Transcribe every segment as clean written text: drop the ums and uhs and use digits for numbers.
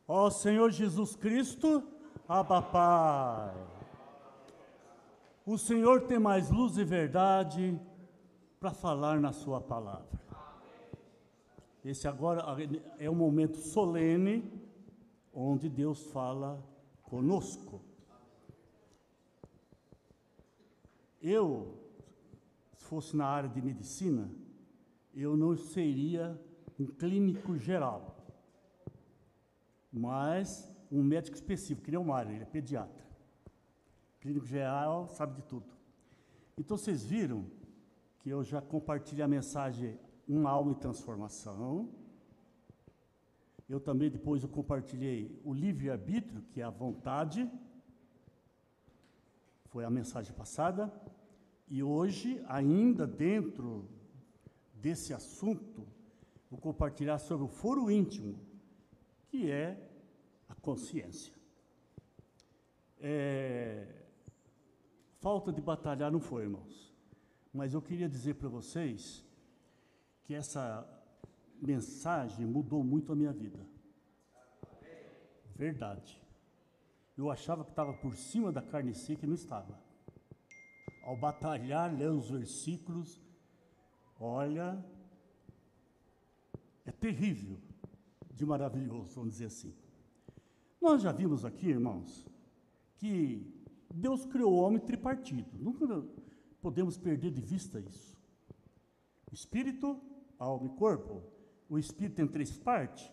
Ó Senhor Jesus Cristo, Abba Pai. O Senhor tem mais luz e verdade para falar na sua palavra. Esse agora é um momento solene onde Deus fala conosco. Se fosse na área de medicina, eu não seria um clínico geral, mas um médico específico, que nem o Mário, ele é pediatra. Clínico geral sabe de tudo. Então vocês viram que eu já compartilhei a mensagem Uma Alma em Transformação. Eu também depois eu compartilhei o livre-arbítrio, que é a vontade. Foi a mensagem passada. E hoje, ainda dentro desse assunto, vou compartilhar sobre o foro íntimo, que é a consciência. Falta de batalhar não foi, irmãos. Mas eu queria dizer para vocês que essa mensagem mudou muito a minha vida. Verdade. Eu achava que estava por cima da carne seca e não estava. Ao batalhar, ler os versículos, olha, é terrível de maravilhoso, vamos dizer assim. Nós já vimos aqui, irmãos, que Deus criou o homem tripartido. Nunca podemos perder de vista isso. Espírito, alma e corpo. O espírito tem 3 partes: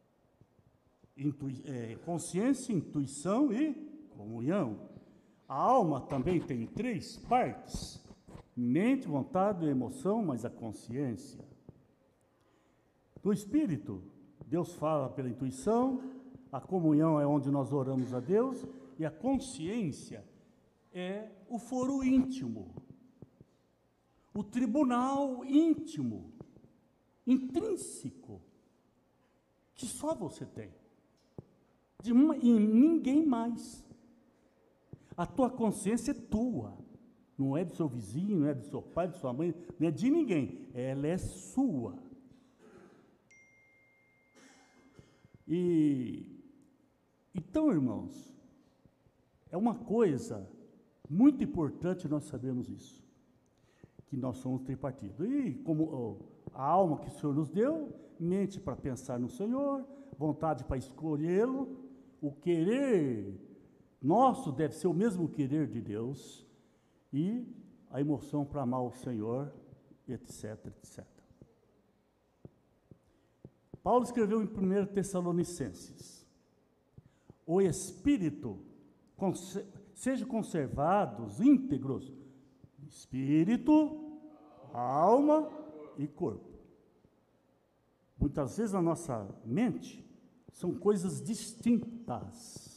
consciência, intuição e comunhão. A alma também tem 3 partes: mente, vontade e emoção, mas a consciência. No espírito, Deus fala pela intuição, a comunhão é onde nós oramos a Deus, e a consciência é o foro íntimo, o tribunal íntimo, intrínseco, que só você tem, e ninguém mais. A tua consciência é tua, não é do seu vizinho, não é do seu pai, de sua mãe, não é de ninguém, ela é sua. Então, irmãos, é uma coisa muito importante nós sabermos isso, que nós somos tripartidos. E como a alma que o Senhor nos deu, mente para pensar no Senhor, vontade para escolhê-lo, o querer nosso deve ser o mesmo querer de Deus, e a emoção para amar o Senhor, etc, etc. Paulo escreveu em 1 Tessalonicenses: o espírito seja conservados íntegros, espírito, alma e corpo. Muitas vezes na nossa mente são coisas distintas.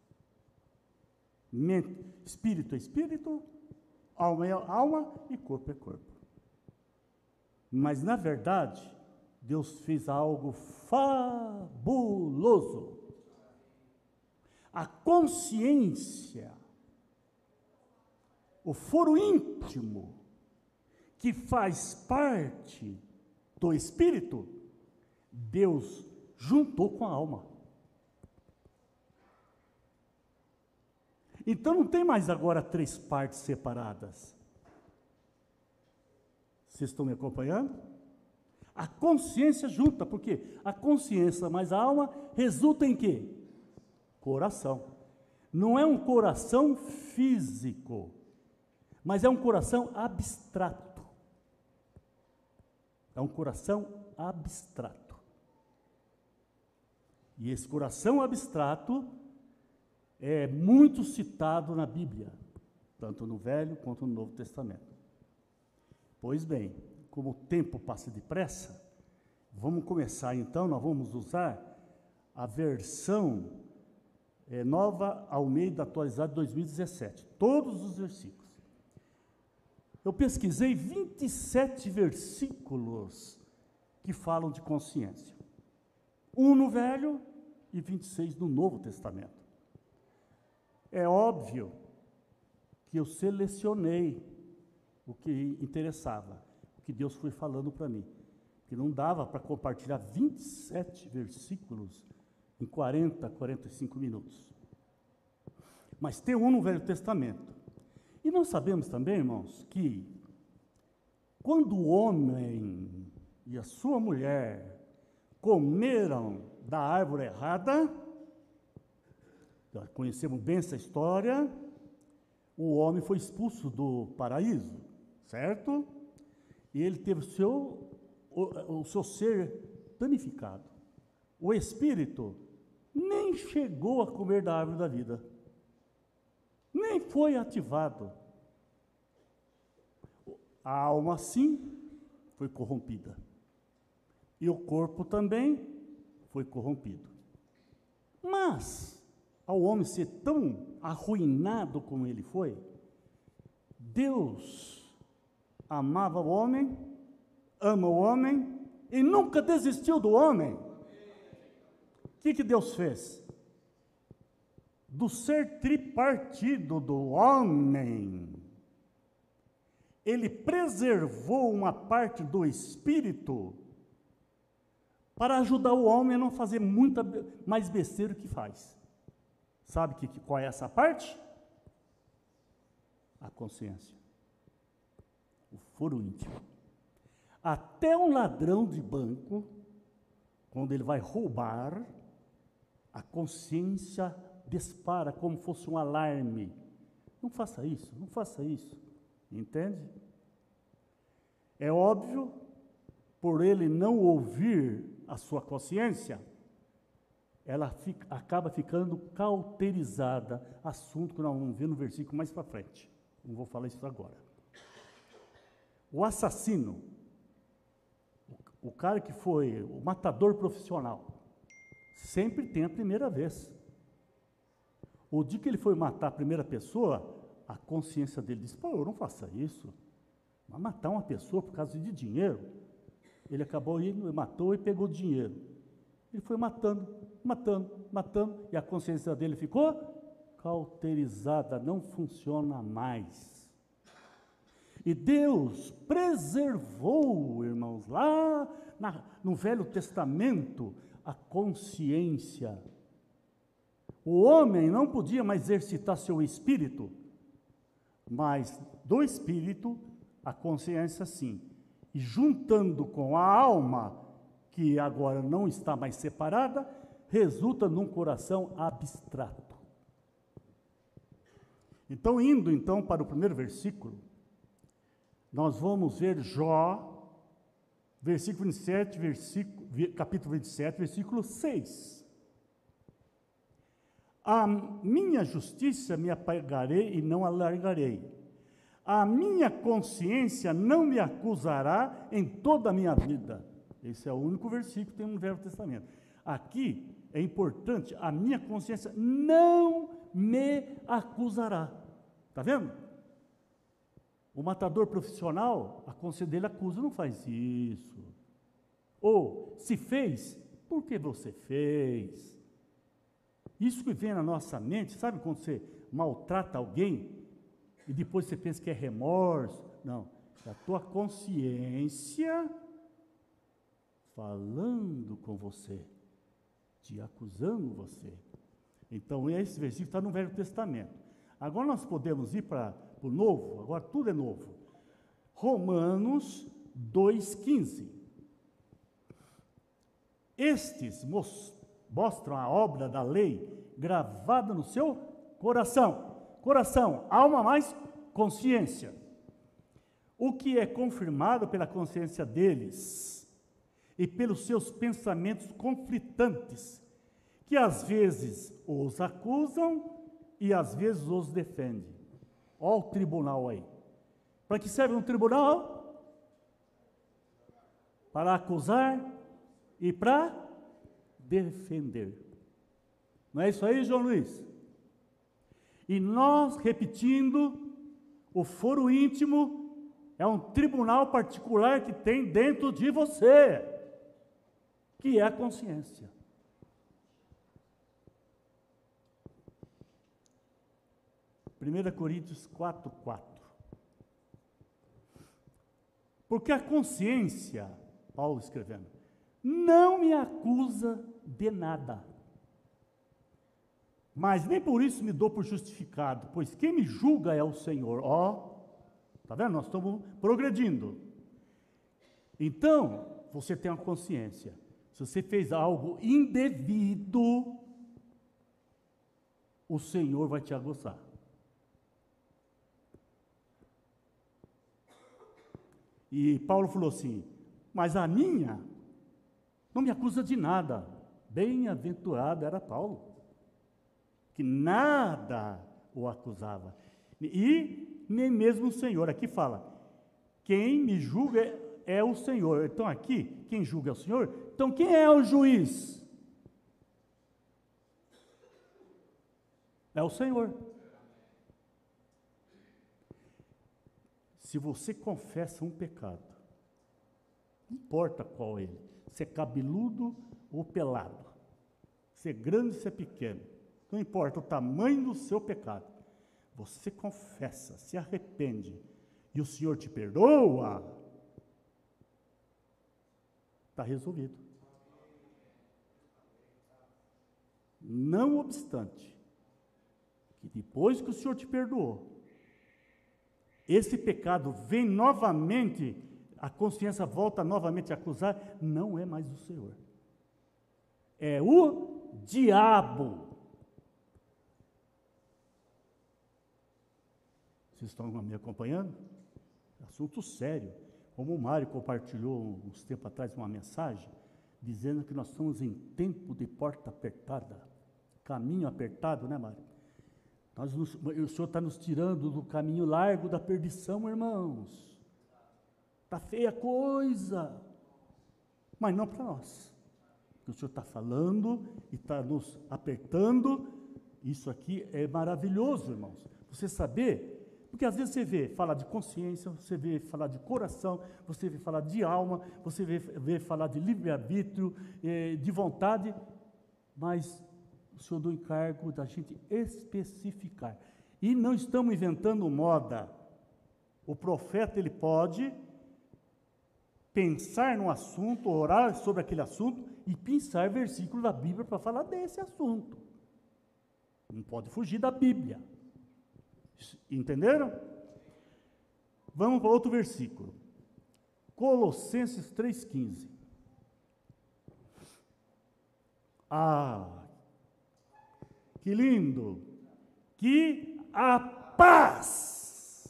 Espírito é espírito, alma é alma e corpo é corpo. Mas na verdade, Deus fez algo fabuloso. A consciência, o foro íntimo, que faz parte do espírito, Deus juntou com a alma. Então não tem mais agora 3 partes separadas. Vocês estão me acompanhando? A consciência junta, porque a consciência mais a alma resulta em quê? Coração. Não é um coração físico, mas é um coração abstrato. É um coração abstrato. E esse coração abstrato é muito citado na Bíblia, tanto no Velho quanto no Novo Testamento. Pois bem, como o tempo passa depressa, vamos começar então, nós vamos usar a versão Nova Almeida Atualizada 2017, todos os versículos. Eu pesquisei 27 versículos que falam de consciência. 1 no Velho e 26 no Novo Testamento. É óbvio que eu selecionei o que interessava, o que Deus foi falando para mim. Que não dava para compartilhar 27 versículos em 40, 45 minutos. Mas tem um no Velho Testamento. E nós sabemos também, irmãos, que quando o homem e a sua mulher comeram da árvore errada, já conhecemos bem essa história, o homem foi expulso do paraíso, certo? E ele teve o seu ser danificado. O espírito nem chegou a comer da árvore da vida, nem foi ativado. A alma, sim, foi corrompida. E o corpo também foi corrompido. Mas, ao homem ser tão arruinado como ele foi, Deus amava o homem, ama o homem e nunca desistiu do homem. O que Deus fez? Do ser tripartido do homem, ele preservou uma parte do espírito para ajudar o homem a não fazer muita mais besteira que faz. Sabe qual é essa parte? A consciência. O foro íntimo. Até um ladrão de banco, quando ele vai roubar, a consciência dispara como fosse um alarme. Não faça isso, não faça isso. Entende? É óbvio, por ele não ouvir a sua consciência, ela acaba ficando cauterizada, assunto que nós vamos ver no versículo mais para frente. Não vou falar isso agora. O assassino, o cara que foi o matador profissional, sempre tem a primeira vez. O dia que ele foi matar a primeira pessoa, a consciência dele disse: pô, não faça isso. Vai matar uma pessoa por causa de dinheiro. Ele acabou indo, matou e pegou o dinheiro. Ele foi matando, e a consciência dele ficou cauterizada, não funciona mais. E Deus preservou, irmãos, lá no Velho Testamento, a consciência. O homem não podia mais exercitar seu espírito, mas do espírito, a consciência sim. E juntando com a alma, que agora não está mais separada, resulta num coração abstrato. Então, indo para o primeiro versículo, nós vamos ver Jó, versículo 27, capítulo 27, versículo 6. A minha justiça me apagarei e não alargarei. A minha consciência não me acusará em toda a minha vida. Esse é o único versículo que tem no Velho Testamento. Aqui é importante, a minha consciência não me acusará. Está vendo? O matador profissional, a consciência dele acusa, não faz isso. Ou, se fez, por que você fez? Isso que vem na nossa mente, sabe quando você maltrata alguém e depois você pensa que é remorso? Não, é a tua consciência falando com você, te acusando você. Então, esse versículo está no Velho Testamento. Agora nós podemos ir para o Novo, agora tudo é novo. Romanos 2,15. Estes mostram a obra da lei gravada no seu coração. Coração, alma mais consciência. O que é confirmado pela consciência deles e pelos seus pensamentos conflitantes, que às vezes os acusam e às vezes os defendem. Olha o tribunal aí. Para que serve um tribunal? Para acusar e para defender. Não é isso aí, João Luiz? E nós, repetindo, o foro íntimo é um tribunal particular que tem dentro de você, que é a consciência. Primeira Coríntios 4:4. Porque a consciência, Paulo escrevendo, não me acusa de nada. Mas nem por isso me dou por justificado, pois quem me julga é o Senhor. Ó, tá vendo? Nós estamos progredindo. Então, você tem uma consciência. Se você fez algo indevido, o Senhor vai te aguçar. E Paulo falou assim, mas a minha não me acusa de nada. Bem-aventurado era Paulo, que nada o acusava. E nem mesmo o Senhor. Aqui fala, quem me julga é o Senhor. Então aqui, quem julga é o Senhor. Então quem é o juiz? É o Senhor. Se você confessa um pecado, não importa qual ele, se é cabeludo ou pelado, se é grande ou se é pequeno, não importa o tamanho do seu pecado, você confessa, se arrepende, e o Senhor te perdoa, está resolvido. Não obstante, que depois que o Senhor te perdoou, esse pecado vem novamente, a consciência volta novamente a acusar, não é mais o Senhor. É o diabo. Vocês estão me acompanhando? Assunto sério. Como o Mário compartilhou uns tempos atrás uma mensagem, dizendo que nós estamos em tempo de porta apertada, caminho apertado, né, Mário? O Senhor está nos tirando do caminho largo da perdição, irmãos. Está feia a coisa, mas não para nós. O Senhor está falando e está nos apertando. Isso aqui é maravilhoso, irmãos. Você saber, porque às vezes você vê falar de consciência, você vê falar de coração, você vê falar de alma, você vê falar de livre-arbítrio, de vontade, mas o Senhor deu o encargo da gente especificar. E não estamos inventando moda. O profeta, ele pode pensar no assunto, orar sobre aquele assunto e pensar versículos da Bíblia para falar desse assunto. Não pode fugir da Bíblia. Entenderam? Vamos para outro versículo. Colossenses 3,15. Que lindo! Que a paz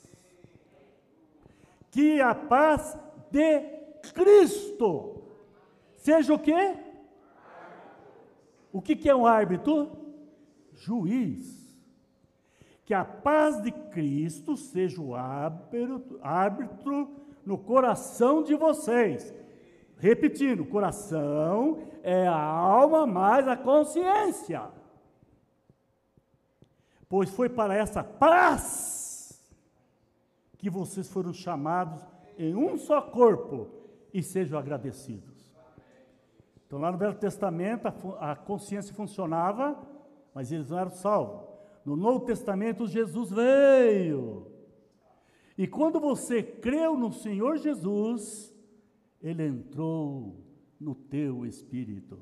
de Cristo seja o quê? O que é um árbitro? Juiz. Que a paz de Cristo seja o árbitro no coração de vocês. Repetindo, coração é a alma mais a consciência. Pois foi para essa paz que vocês foram chamados em um só corpo, e sejam agradecidos. Então, lá no Velho Testamento, a consciência funcionava, mas eles não eram salvos. No Novo Testamento, Jesus veio. E quando você creu no Senhor Jesus, Ele entrou no teu espírito.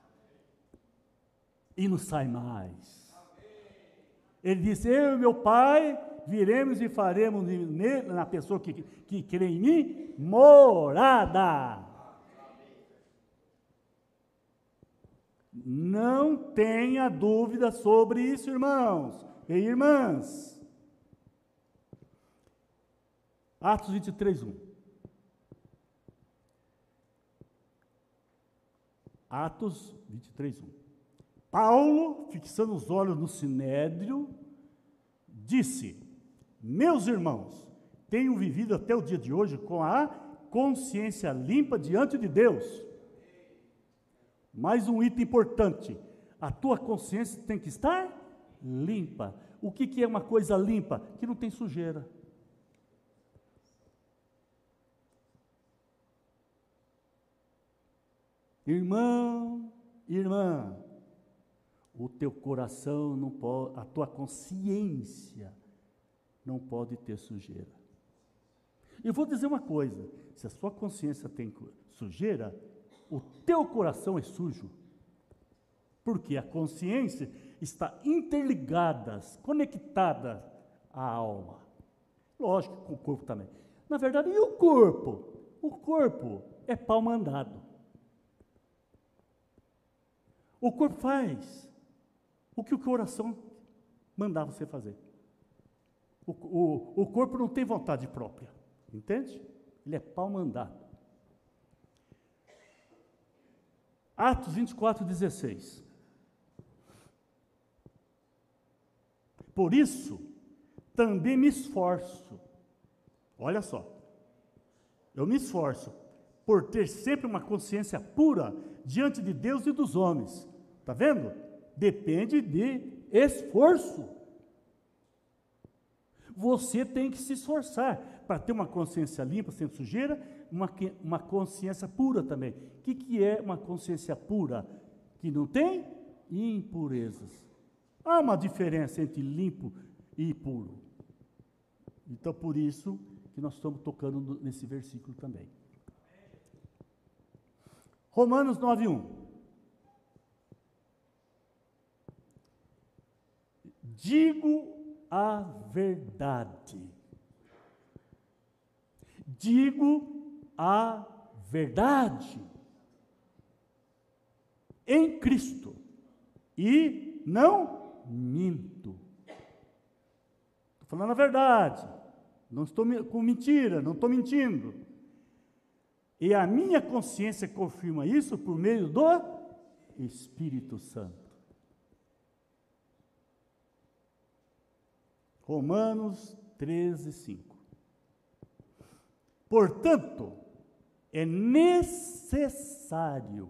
E não sai mais. Ele disse, eu e meu Pai viremos e faremos na pessoa que crê em mim, morada. Não tenha dúvida sobre isso, irmãos e irmãs. Atos 23:1. Atos 23:1. Paulo, fixando os olhos no sinédrio, disse, meus irmãos, tenho vivido até o dia de hoje com a consciência limpa diante de Deus. Mais um item importante, a tua consciência tem que estar limpa. O que é uma coisa limpa? Que não tem sujeira. Irmão, irmã, o teu coração não pode, a tua consciência não pode ter sujeira. Eu vou dizer uma coisa, se a sua consciência tem sujeira, o teu coração é sujo. Porque a consciência está interligada, conectada à alma. Lógico, com o corpo também. Na verdade, e o corpo? O corpo é pau mandado. O corpo faz o que o coração mandar você fazer. O corpo não tem vontade própria, entende? Ele é pau mandado. Atos 24:16. Por isso, também me esforço. Olha só. Eu me esforço por ter sempre uma consciência pura diante de Deus e dos homens. Está vendo? Depende de esforço. Você tem que se esforçar para ter uma consciência limpa, sem sujeira, uma consciência pura também. O que é uma consciência pura? Que não tem impurezas. Há uma diferença entre limpo e puro. Então, por isso que nós estamos tocando nesse versículo também. Romanos 9:1. Digo a verdade. Digo a verdade em Cristo e não minto. Estou falando a verdade, não estou com mentira, não estou mentindo. E a minha consciência confirma isso por meio do Espírito Santo. Romanos 13:5. Portanto, é necessário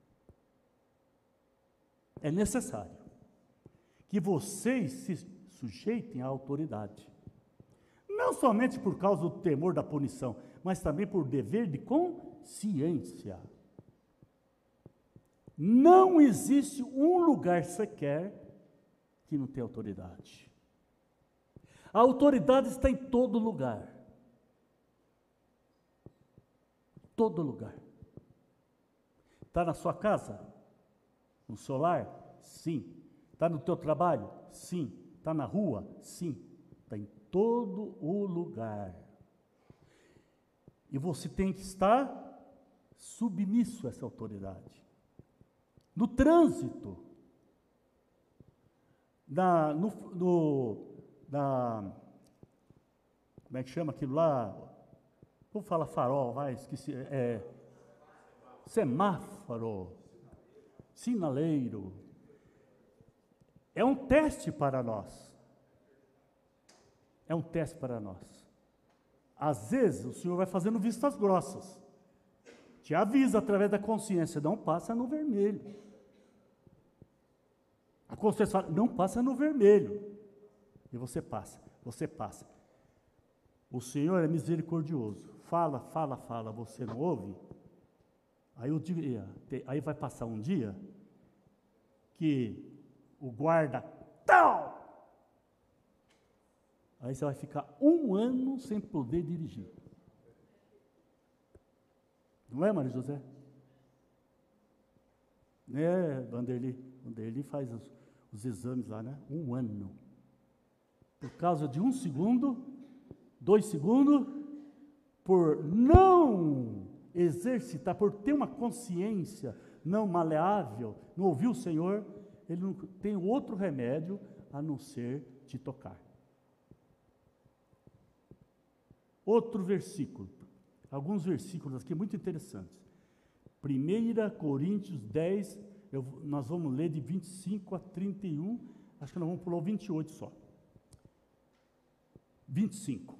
que vocês se sujeitem à autoridade. Não somente por causa do temor da punição, mas também por dever de consciência. Não existe um lugar sequer que não tenha autoridade. A autoridade está em todo lugar. Todo lugar. Está na sua casa? No seu lar? Sim. Está no teu trabalho? Sim. Está na rua? Sim. Está em todo o lugar. E você tem que estar submisso a essa autoridade. No trânsito, como é que chama aquilo lá? Vamos falar farol, vai, esqueci. Semáforo, sinaleiro. É um teste para nós. É um teste para nós. Às vezes, o Senhor vai fazendo vistas grossas. Te avisa através da consciência, não passa no vermelho. A consciência fala, não passa no vermelho. E você passa, você passa. O Senhor é misericordioso. Fala, você não ouve? Aí vai passar um dia que o guarda, tal! Aí você vai ficar 1 ano sem poder dirigir. Não é, Maria José? Vanderlei faz os exames lá, né? 1 ano. Por causa de 1 segundo, 2 segundos, por não exercitar, por ter uma consciência não maleável, não ouvir o Senhor, ele não tem outro remédio a não ser te tocar. Outro versículo, alguns versículos aqui muito interessantes. 1 Coríntios 10, nós vamos ler de 25 a 31, acho que nós vamos pular o 28 só. 25.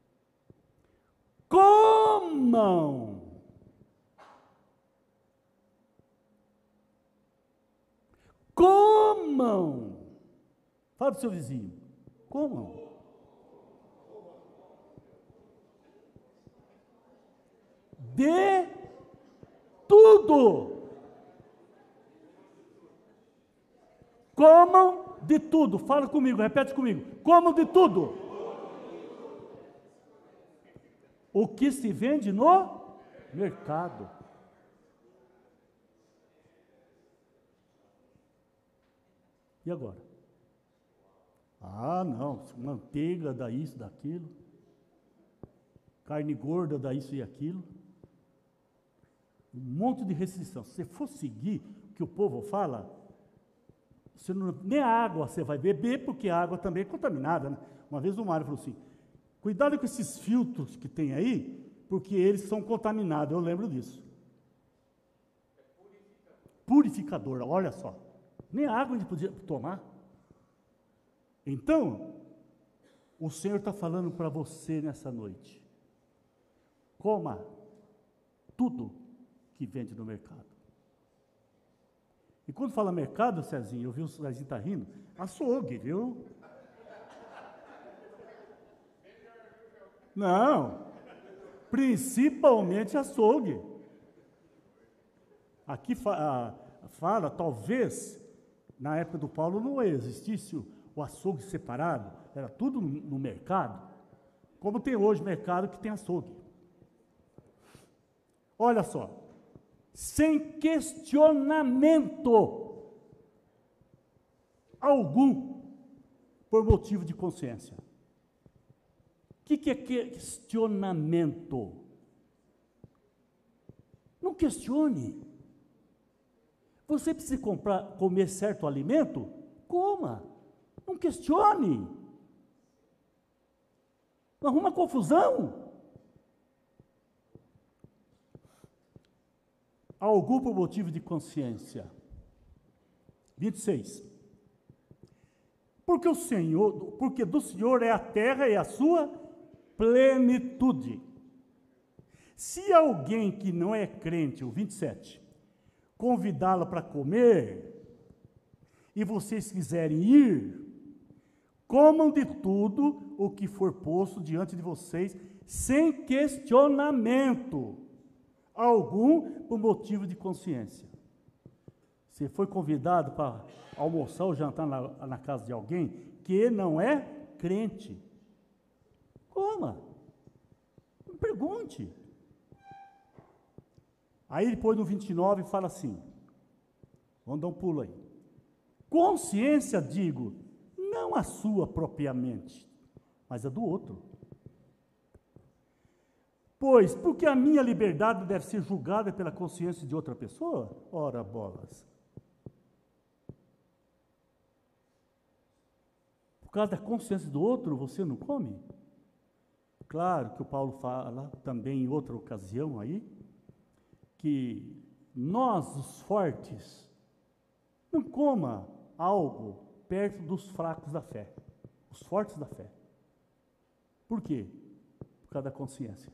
Comam. Fala para o seu vizinho. Comam. De tudo. Comam de tudo. Fala comigo, repete comigo. Comam de tudo. O que se vende no mercado. E agora? Ah, não, manteiga dá isso, daquilo. Carne gorda dá isso e aquilo. Um monte de restrição. Se você for seguir o que o povo fala, você não, nem a água você vai beber, porque a água também é contaminada, né? Uma vez o Mário falou assim, cuidado com esses filtros que tem aí, porque eles são contaminados. Eu lembro disso. Purificador, olha só. Nem a água a gente podia tomar. Então, o Senhor está falando para você nessa noite. Coma tudo que vende no mercado. E quando fala mercado, Cezinho, eu vi o Cezinho está rindo, açougue, viu? Não, principalmente açougue. Aqui fala, talvez, na época do Paulo não existisse o açougue separado, era tudo no mercado, como tem hoje mercado que tem açougue. Olha só, sem questionamento algum, por motivo de consciência. O que é questionamento? Não questione. Você precisa comer certo alimento? Coma. Não questione. Não arruma confusão. Algum por motivo de consciência. 26. Porque do Senhor é a terra e a sua plenitude. Se alguém que não é crente, o 27, convidá-la para comer, e vocês quiserem ir, comam de tudo o que for posto diante de vocês, sem questionamento algum, por motivo de consciência. Você foi convidado para almoçar ou jantar na casa de alguém que não é crente. Coma. Não pergunte. Aí depois no 29 fala assim, vamos dar um pulo aí. Consciência, digo, não a sua propriamente, mas a do outro. Pois, porque a minha liberdade deve ser julgada pela consciência de outra pessoa? Ora, bolas. Por causa da consciência do outro, você não come? Claro que o Paulo fala também em outra ocasião aí, que nós, os fortes, não coma algo perto dos fracos da fé, os fortes da fé. Por quê? Por causa da consciência.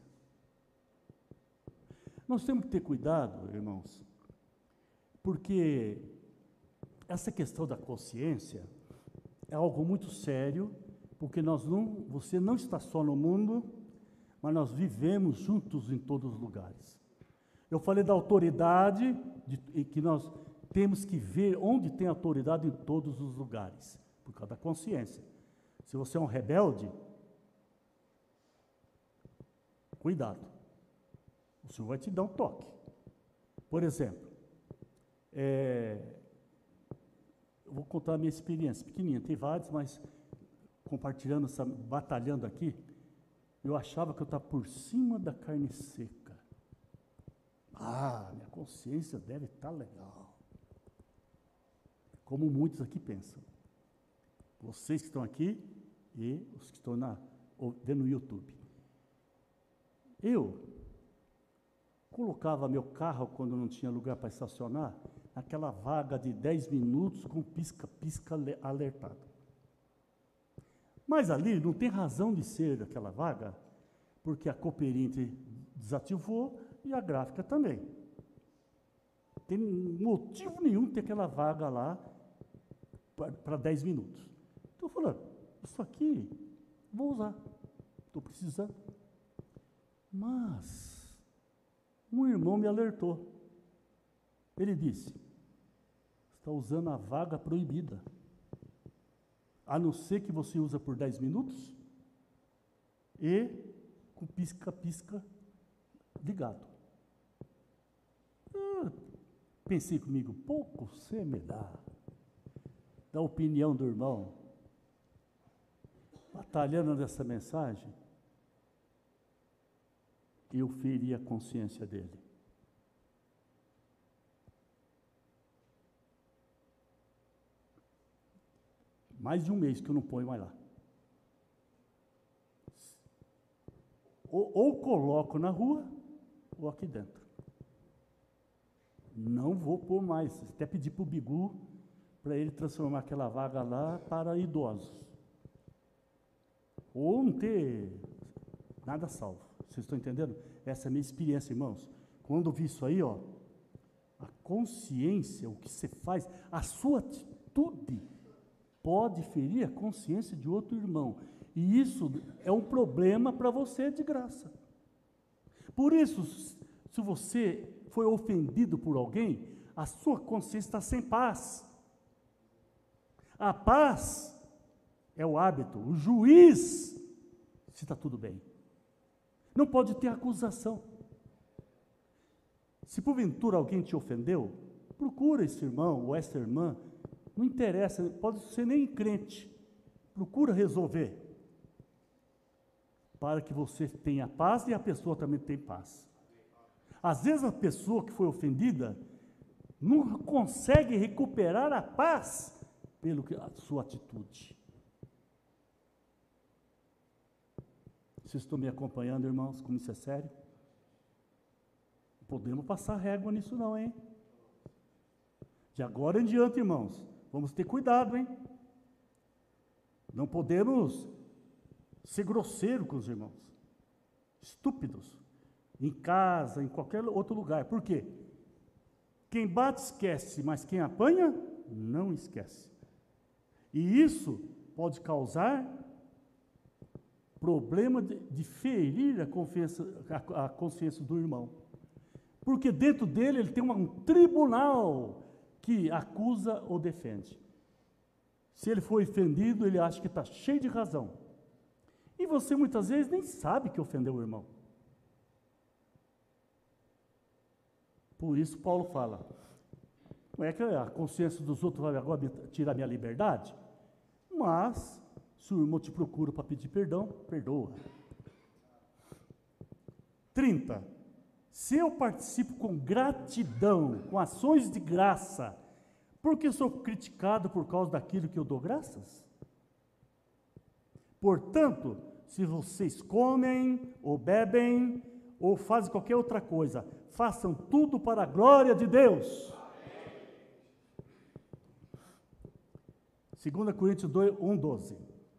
Nós temos que ter cuidado, irmãos, porque essa questão da consciência é algo muito sério, porque você não está só no mundo, mas nós vivemos juntos em todos os lugares. Eu falei da autoridade, que nós temos que ver onde tem autoridade em todos os lugares, por causa da consciência. Se você é um rebelde, cuidado. O Senhor vai te dar um toque. Por exemplo, eu vou contar a minha experiência, pequenininha, tem vários, mas compartilhando, batalhando aqui, eu achava que eu estava por cima da carne seca. Ah, minha consciência deve estar legal. Como muitos aqui pensam. Vocês que estão aqui e os que estão vendo no YouTube. Eu colocava meu carro, quando não tinha lugar para estacionar, naquela vaga de 10 minutos com pisca-pisca alertado. Mas ali não tem razão de ser aquela vaga, porque a Cooperinte desativou e a gráfica também. Tem motivo nenhum ter aquela vaga lá para 10 minutos. Então eu falei, isso aqui vou usar, estou precisando. Mas um irmão me alertou. Ele disse, está usando a vaga proibida. A não ser que você usa por 10 minutos e com pisca-pisca ligado. Pensei comigo, pouco você me dá. da opinião do irmão, batalhando nessa mensagem, eu feri a consciência dele. Mais de um mês que eu não ponho mais lá. Ou coloco na rua, ou aqui dentro. Não vou pôr mais. Até pedir para o Bigu, para ele transformar aquela vaga lá para idosos. Ou não ter nada salvo. Vocês estão entendendo? Essa é a minha experiência, irmãos. Quando eu vi isso aí, ó, a consciência, o que você faz, a sua atitude pode ferir a consciência de outro irmão. E isso é um problema para você de graça. Por isso, se você foi ofendido por alguém, a sua consciência está sem paz. A paz é o hábito, o juiz, se está tudo bem. Não pode ter acusação. Se porventura alguém te ofendeu, procura esse irmão ou essa irmã, não interessa, pode ser nem crente, procura resolver, para que você tenha paz e a pessoa também tenha paz. Às vezes a pessoa que foi ofendida não consegue recuperar a paz pela sua atitude. Vocês estão me acompanhando, irmãos, como isso é sério? Não podemos passar régua nisso não, hein? De agora em diante, irmãos, vamos ter cuidado, hein? Não podemos ser grosseiro com os irmãos, estúpidos, em casa, em qualquer outro lugar. Por quê? Quem bate esquece, mas quem apanha, não esquece. E isso pode causar problema de ferir a consciência do irmão. Porque dentro dele ele tem um tribunal que acusa ou defende. Se ele foi ofendido, ele acha que está cheio de razão. E você muitas vezes nem sabe que ofendeu o irmão. Por isso Paulo fala, não é que a consciência dos outros vai agora tirar minha liberdade? Mas, se o irmão te procura para pedir perdão, perdoa. 30. Se eu participo com gratidão, com ações de graça, porque sou criticado por causa daquilo que eu dou graças? Portanto, se vocês comem, ou bebem, ou fazem qualquer outra coisa, façam tudo para a glória de Deus. 2 Coríntios 1:12.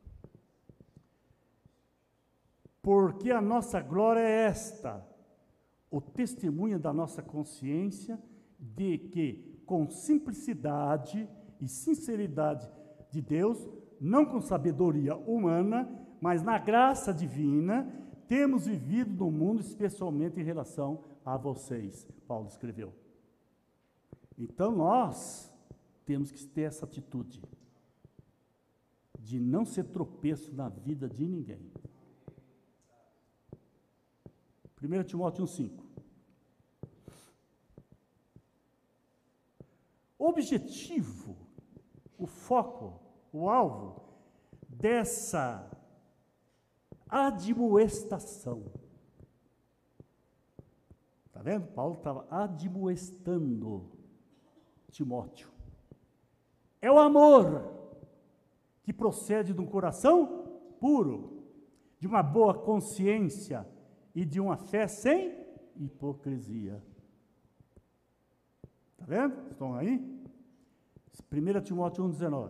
Porque a nossa glória é esta, o testemunho da nossa consciência de que, com simplicidade e sinceridade de Deus, não com sabedoria humana, mas na graça divina, temos vivido no mundo, especialmente em relação a vocês, Paulo escreveu. Então nós temos que ter essa atitude de não ser tropeço na vida de ninguém. 1 Timóteo 1:5. O objetivo, o foco, o alvo dessa admoestação. Está vendo? Paulo estava admoestando Timóteo. É o amor que procede de um coração puro, de uma boa consciência e de uma fé sem hipocrisia. Está vendo? Estão aí? 1 Timóteo 1:19.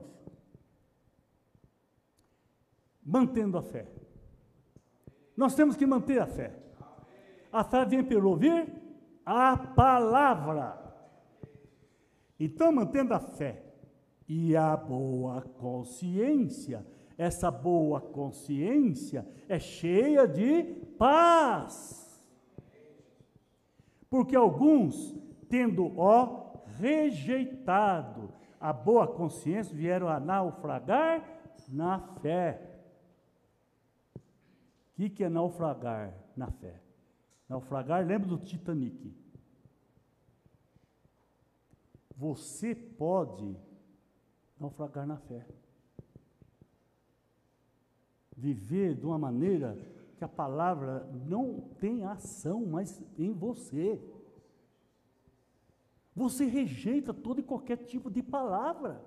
Mantendo a fé. Nós temos que manter a fé. A fé vem pelo ouvir a palavra. Então, mantendo a fé e a boa consciência, essa boa consciência é cheia de paz. Porque alguns, tendo rejeitado a boa consciência, vieram a naufragar na fé. O que é naufragar na fé? Naufragar, lembra do Titanic? Você pode naufragar na fé. Viver de uma maneira que a palavra não tem ação mais em você. Você rejeita todo e qualquer tipo de palavra.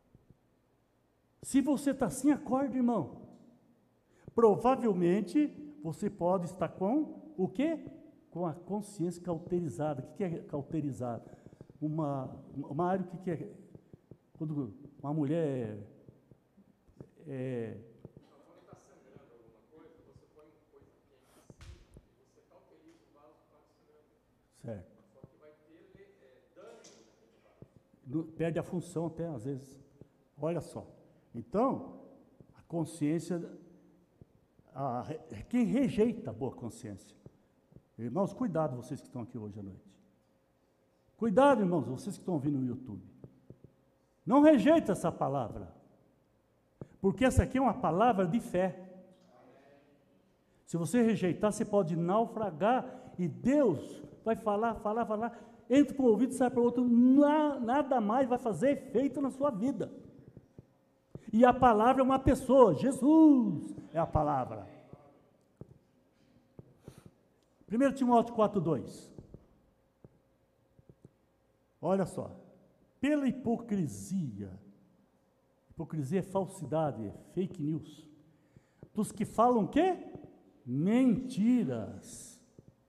Se você está assim, acorde, irmão. Provavelmente, você pode estar com o quê? Com a consciência cauterizada. O que é cauterizada? Uma área, o que é? Quando uma mulher Quando está sangrando alguma coisa, você põe uma coisa quente e você cauteriza o vaso para sangrando. certo. Só que vai ter dano naquele vaso. Perde a função até, às vezes. Olha só. Então, a consciência, quem rejeita a boa consciência. Irmãos, cuidado vocês que estão aqui hoje à noite. Cuidado, irmãos, vocês que estão ouvindo no YouTube. Não rejeita essa palavra. Porque essa aqui é uma palavra de fé. Se você rejeitar, você pode naufragar e Deus vai falar. Entra para um ouvido e sai para o outro. Nada mais vai fazer efeito na sua vida. E a palavra é uma pessoa. Jesus é a palavra. 1 Timóteo 4,2. Olha só. Pela hipocrisia é falsidade, é fake news. Dos que falam o quê? Mentiras.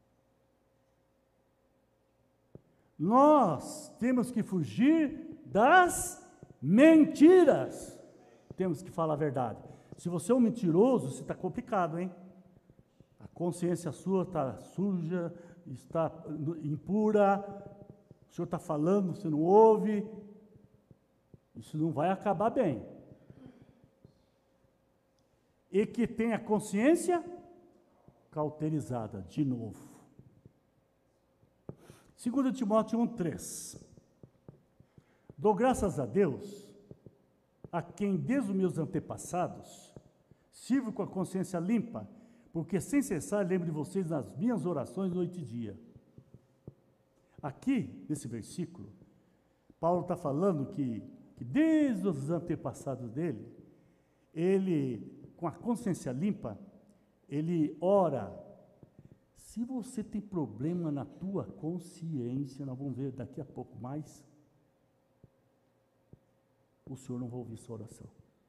Nós temos que fugir das mentiras. Temos que falar a verdade. Se você é um mentiroso, você está complicado, hein? A consciência sua está suja, está impura, o senhor está falando, você não ouve, isso não vai acabar bem. E que tem a consciência cauterizada, de novo. 2 Timóteo 1,3. Dou graças a Deus, a quem desde os meus antepassados sirvo com a consciência limpa, porque sem cessar lembro de vocês nas minhas orações noite e dia. Aqui, nesse versículo, Paulo está falando que desde os antepassados dele, ele, com a consciência limpa, ele ora. Se você tem problema na tua consciência, nós vamos ver daqui a pouco mais, o Senhor não vai ouvir sua oração.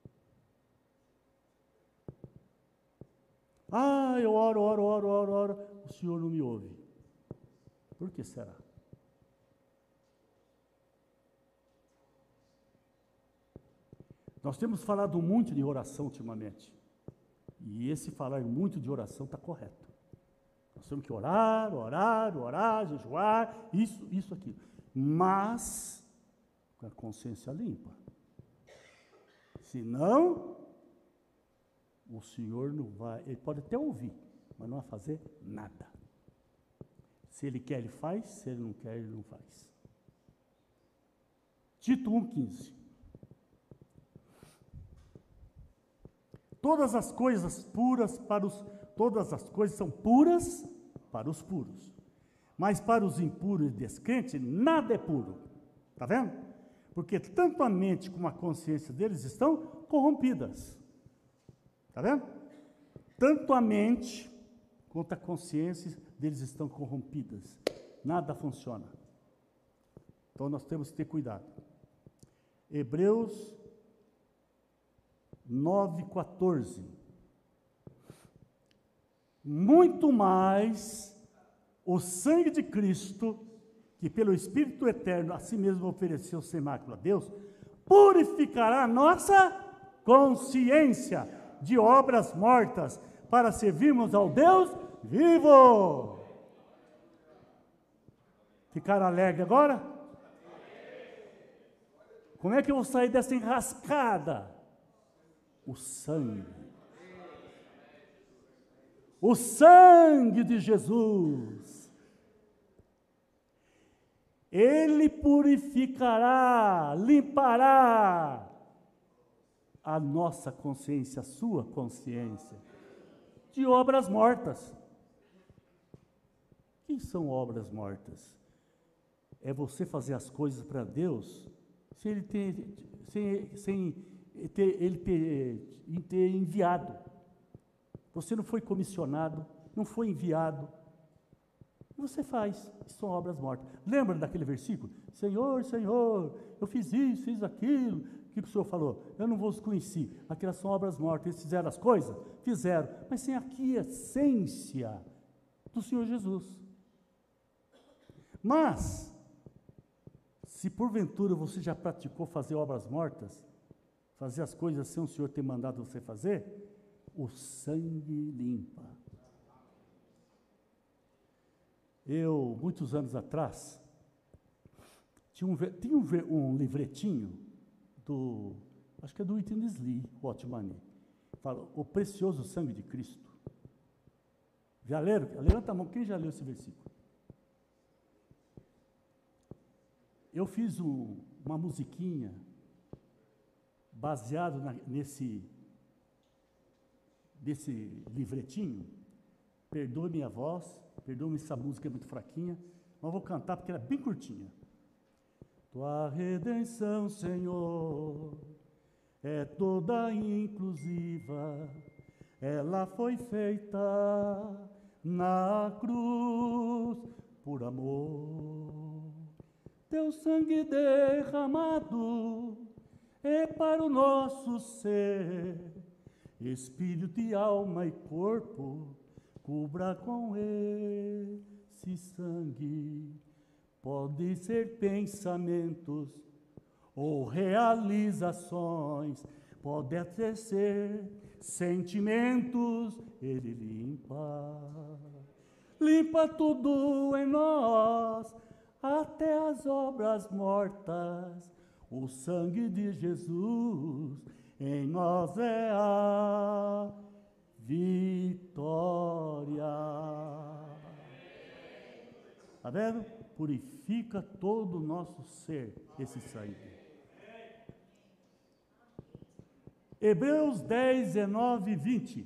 Eu oro, o Senhor não me ouve. Por que será? Nós temos falado muito de oração ultimamente. E esse falar muito de oração está correto. Nós temos que orar, jejuar, isso, aquilo. Mas, com a consciência limpa. Senão, o Senhor não vai, ele pode até ouvir, mas não vai fazer nada. Se ele quer, ele faz, se ele não quer, ele não faz. Tito 1,15. Todas as coisas são puras para os puros. Mas para os impuros e descrentes, nada é puro. Está vendo? Porque tanto a mente como a consciência deles estão corrompidas. Está vendo? Tanto a mente quanto a consciência deles estão corrompidas. Nada funciona. Então nós temos que ter cuidado. Hebreus 9,14. Muito mais o sangue de Cristo, que pelo Espírito Eterno a si mesmo ofereceu sem mácula a Deus, purificará a nossa consciência de obras mortas, para servirmos ao Deus vivo. Ficaram alegres agora? Como é que eu vou sair dessa enrascada? O sangue. O sangue de Jesus. Ele purificará, limpará a nossa consciência, a sua consciência, de obras mortas. O que são obras mortas? É você fazer as coisas para Deus, se Ele tem ele ter enviado. Você não foi comissionado, não foi enviado. Você faz, são obras mortas. Lembra daquele versículo? Senhor, Senhor, eu fiz isso, fiz aquilo. O que o Senhor falou? Eu não vos conheci. Aquelas são obras mortas. Eles fizeram as coisas? Fizeram. Mas sem aqui a essência do Senhor Jesus. Mas, se porventura você já praticou fazer obras mortas, fazer as coisas sem o Senhor ter mandado você fazer, o sangue limpa. Eu, muitos anos atrás, tinha um livretinho acho que é do Whitney Lee, Watchman, fala, o precioso sangue de Cristo. Já leram? Levanta a mão, quem já leu esse versículo? Eu fiz uma musiquinha baseado nesse livretinho. Perdoe minha voz, perdoe-me, essa música é muito fraquinha, mas vou cantar porque ela é bem curtinha. Tua redenção, Senhor, é toda inclusiva, ela foi feita na cruz por amor. Teu sangue derramado é para o nosso ser, espírito e alma e corpo, cubra com esse sangue. Pode ser pensamentos ou realizações, pode até ser sentimentos, ele limpa tudo em nós, até as obras mortas. O sangue de Jesus em nós é a vitória. Está vendo? Purifica todo o nosso ser, esse sangue. Hebreus 10, 19 e 20.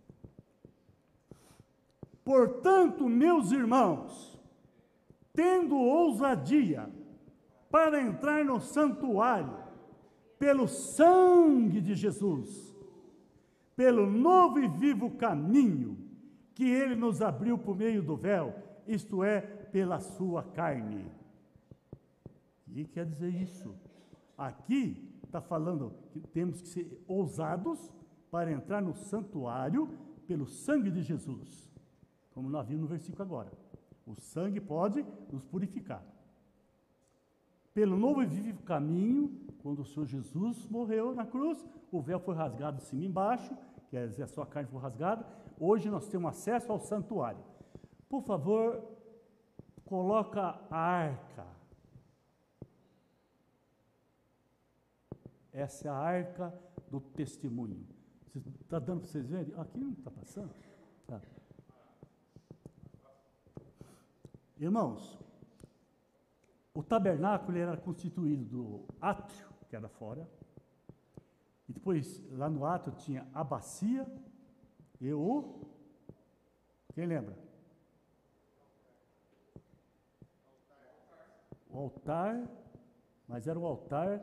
Portanto, meus irmãos, tendo ousadia para entrar no santuário, pelo sangue de Jesus, pelo novo e vivo caminho que ele nos abriu por meio do véu, isto é, pela sua carne. O que quer dizer isso? Aqui está falando que temos que ser ousados para entrar no santuário pelo sangue de Jesus, como nós vimos no versículo agora. O sangue pode nos purificar. Pelo novo e vivo caminho, quando o Senhor Jesus morreu na cruz, o véu foi rasgado de cima e embaixo, quer dizer, a sua carne foi rasgada. Hoje nós temos acesso ao santuário. Por favor, coloca a arca. Essa é a arca do testemunho. Está dando para vocês verem? Aqui não está passando? Tá. Irmãos, o tabernáculo era constituído do átrio, que era fora, e depois, lá no átrio, tinha a bacia e quem lembra? O altar, mas era o altar,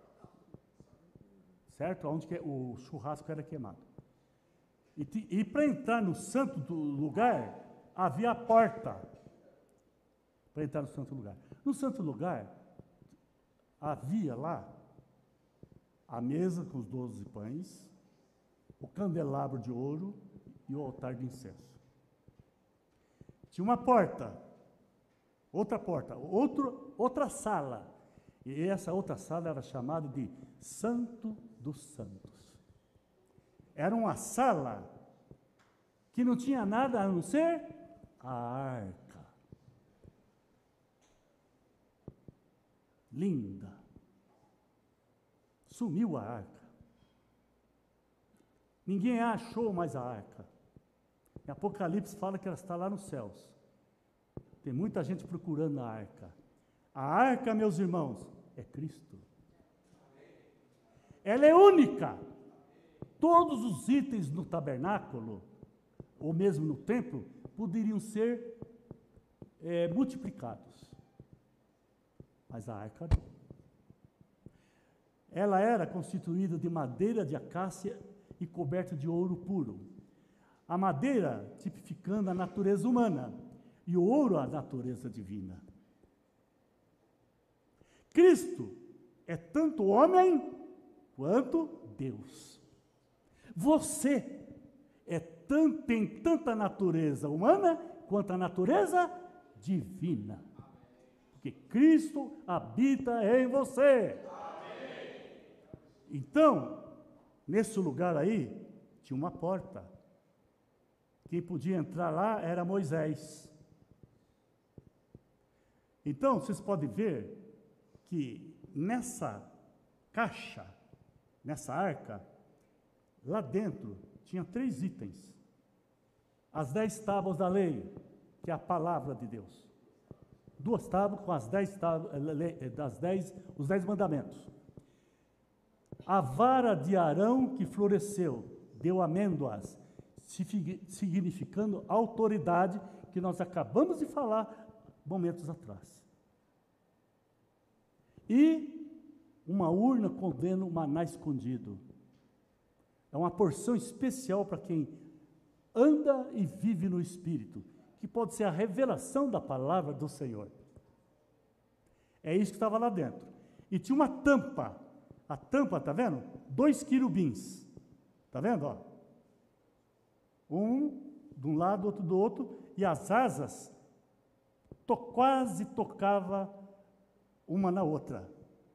certo? Onde o churrasco era queimado. E para entrar no santo do lugar, havia a porta. Para entrar no santo lugar. No santo lugar, havia lá a mesa com os 12 pães, o candelabro de ouro e o altar de incenso. Tinha uma porta, outra porta, outra sala. E essa outra sala era chamada de Santo dos Santos. Era uma sala que não tinha nada a não ser a arca. Linda. Sumiu a arca. Ninguém achou mais a arca. Em Apocalipse fala que ela está lá nos céus. Tem muita gente procurando a arca. A arca, meus irmãos, é Cristo. Ela é única. Todos os itens no tabernáculo, ou mesmo no templo, poderiam ser multiplicados. Mas a arca não. Ela era constituída de madeira de acácia e coberta de ouro puro. A madeira tipificando a natureza humana e o ouro a natureza divina. Cristo é tanto homem quanto Deus. Você tem tanta natureza humana quanto a natureza divina. Porque Cristo habita em você. Então, nesse lugar aí, tinha uma porta. Quem podia entrar lá era Moisés. Então, vocês podem ver que nessa caixa, nessa arca, lá dentro, tinha 3 itens. As 10 tábuas da lei, que é a palavra de Deus. 2 tábuas com as 10 os 10 mandamentos. A vara de Arão que floresceu, deu amêndoas, significando autoridade, que nós acabamos de falar momentos atrás. E uma urna contendo o maná escondido. É uma porção especial para quem anda e vive no Espírito, que pode ser a revelação da palavra do Senhor. É isso que estava lá dentro. E tinha uma tampa. A tampa, está vendo? 2 querubins. Está vendo? Ó? Um de um lado, outro do outro. E as asas quase tocava uma na outra.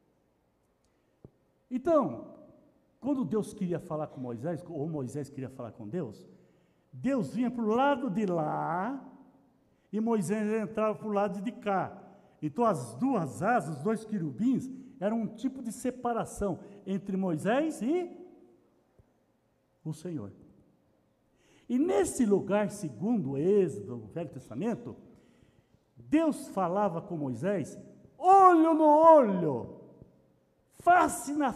Então, quando Deus queria falar com Moisés, ou Moisés queria falar com Deus, Deus vinha para o lado de lá e Moisés entrava para o lado de cá. Então, as 2 asas, os 2 querubins, eram um tipo de separação entre Moisés e o Senhor. E nesse lugar, segundo o Êxodo, o Velho Testamento, Deus falava com Moisés, olho no olho, face na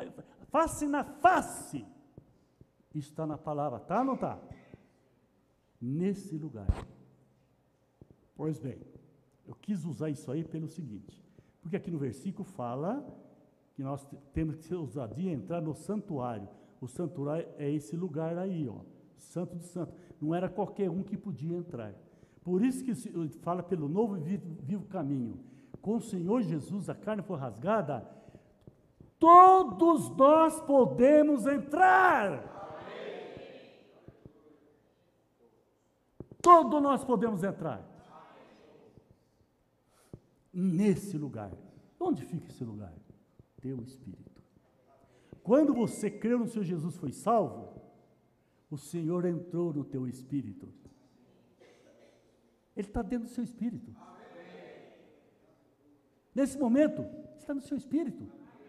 face. Isso está na palavra, tá ou não está? Nesse lugar. Pois bem, eu quis usar isso aí pelo seguinte, porque aqui no versículo fala que nós temos que ser ousadia e entrar no santuário. O santuário é esse lugar aí, ó, Santo do Santo. Não era qualquer um que podia entrar. Por isso que fala pelo novo e vivo caminho. Com o Senhor Jesus a carne foi rasgada, todos nós podemos entrar. Todos nós podemos entrar. Nesse lugar. Onde fica esse lugar? Teu Espírito. Quando você creu no Senhor Jesus, foi salvo, o Senhor entrou no teu Espírito. Ele está dentro do seu Espírito. Nesse momento, está no seu Espírito.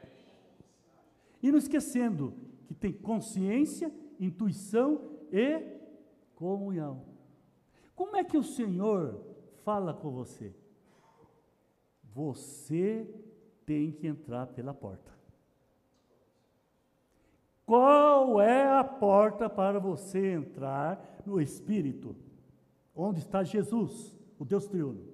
E não esquecendo que tem consciência, intuição e comunhão. Como é que o Senhor fala com você? Você tem que entrar pela porta. Qual é a porta para você entrar no Espírito? Onde está Jesus, o Deus triuno?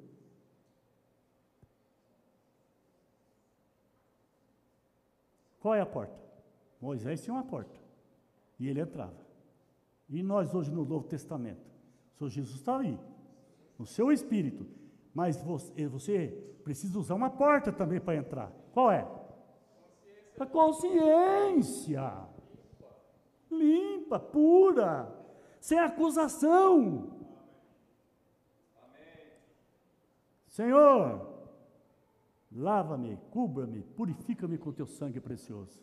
Qual é a porta? Moisés tinha uma porta. E ele entrava. E nós hoje no Novo Testamento? O Senhor Jesus está aí, no seu Espírito. Mas você precisa usar uma porta também para entrar. Qual é? A consciência. Limpa, pura, sem acusação. Senhor, lava-me, cubra-me, purifica-me com teu sangue precioso.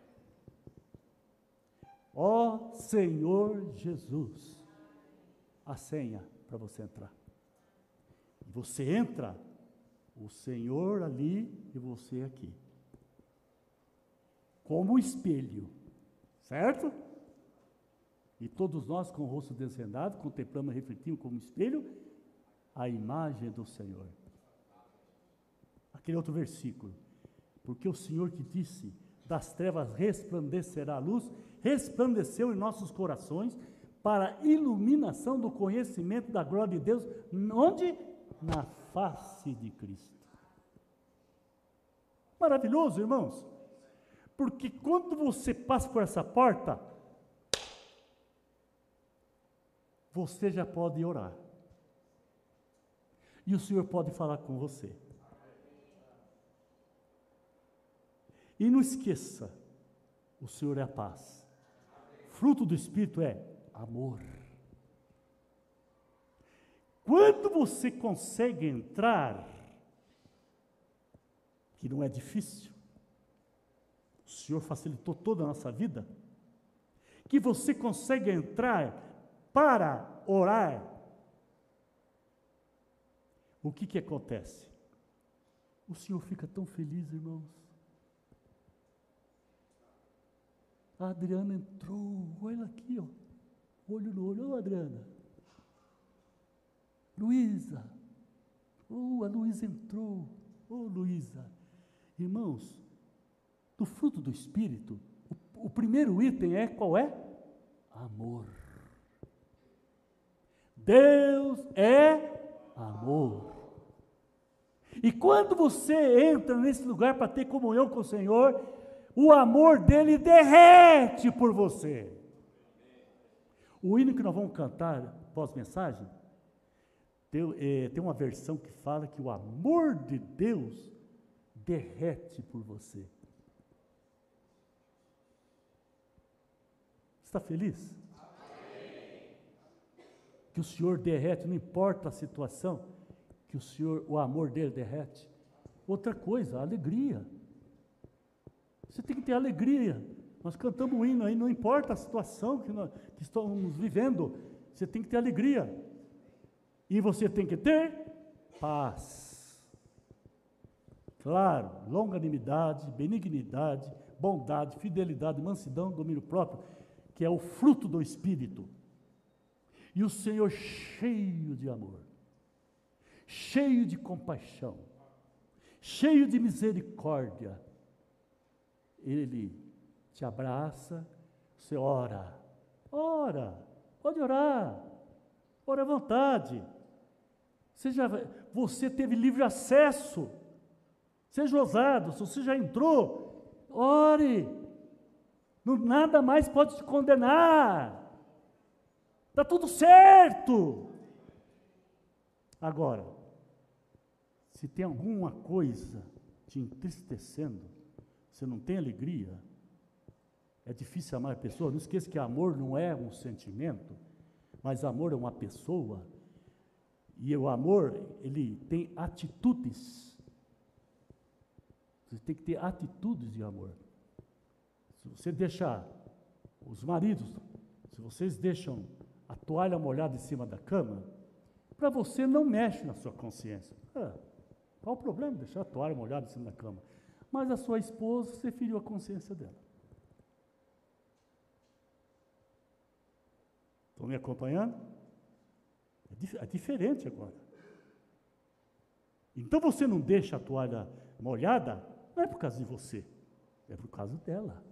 Ó Senhor Jesus, a senha para você entrar. Você entra, o Senhor ali e você aqui. Como espelho, certo? E todos nós com o rosto desvendado, contemplamos e refletimos como espelho a imagem do Senhor. Aquele outro versículo. Porque o Senhor que disse, das trevas resplandecerá a luz, resplandeceu em nossos corações para a iluminação do conhecimento da glória de Deus, onde? Na face de Cristo. Maravilhoso, irmãos. Porque quando você passa por essa porta, você já pode orar. E o Senhor pode falar com você. E não esqueça, o Senhor é a paz. Fruto do Espírito é amor. Quando você consegue entrar, que não é difícil, o Senhor facilitou toda a nossa vida, que você consegue entrar para orar, o que acontece? O Senhor fica tão feliz, irmãos. A Adriana entrou, olha aqui, ó, olho no olho, Adriana. Luísa, a Luísa entrou, Luísa. Irmãos, do fruto do Espírito, o primeiro item é, qual é? Amor. Deus é amor. E quando você entra nesse lugar para ter comunhão com o Senhor, o amor dele derrete por você. O hino que nós vamos cantar pós-mensagem, tem uma versão que fala que o amor de Deus derrete por você. Está feliz? Amém. Que o Senhor derrete, não importa a situação, que o amor dele derrete. Outra coisa, a alegria. Você tem que ter alegria. Nós cantamos o hino aí, não importa a situação que estamos vivendo, você tem que ter alegria. E você tem que ter paz. Claro, longanimidade, benignidade, bondade, fidelidade, mansidão, domínio próprio, que é o fruto do Espírito. E o Senhor cheio de amor, cheio de compaixão, cheio de misericórdia, Ele te abraça, você ora, pode orar, ora à vontade. Você teve livre acesso, seja ousado, se você já entrou, ore, nada mais pode te condenar, está tudo certo. Agora, se tem alguma coisa te entristecendo, você não tem alegria, é difícil amar a pessoa. Não esqueça que amor não é um sentimento, mas amor é uma pessoa, e o amor, ele tem atitudes. Você tem que ter atitudes de amor. Se você deixar, os maridos, se vocês deixam a toalha molhada em cima da cama, para você não mexe na sua consciência. Qual o problema de deixar a toalha molhada em cima da cama? Mas a sua esposa, você feriu a consciência dela. Estão me acompanhando? É diferente agora. Então você não deixa a toalha molhada, não é por causa de você, é por causa dela.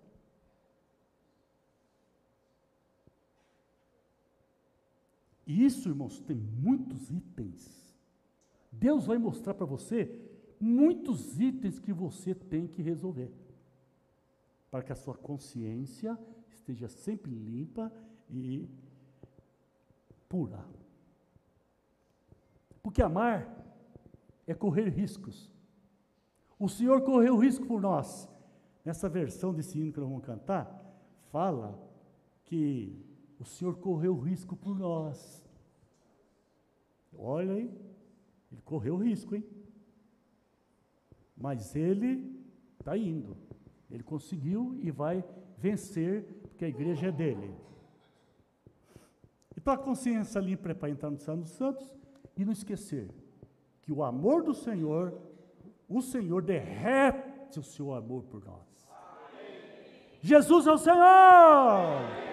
E isso, irmãos, tem muitos itens. Deus vai mostrar para você muitos itens que você tem que resolver, para que a sua consciência esteja sempre limpa e pura. Porque amar é correr riscos. O Senhor correu risco por nós. Nessa versão desse hino que nós vamos cantar, fala que o Senhor correu risco por nós. Olha aí, ele correu risco, hein? Mas ele está indo. Ele conseguiu e vai vencer, porque a igreja é dele. Então a consciência limpa é para entrar no Santo dos Santos, e não esquecer que o amor do Senhor, o Senhor derrete o seu amor por nós. Amém. Jesus é o Senhor!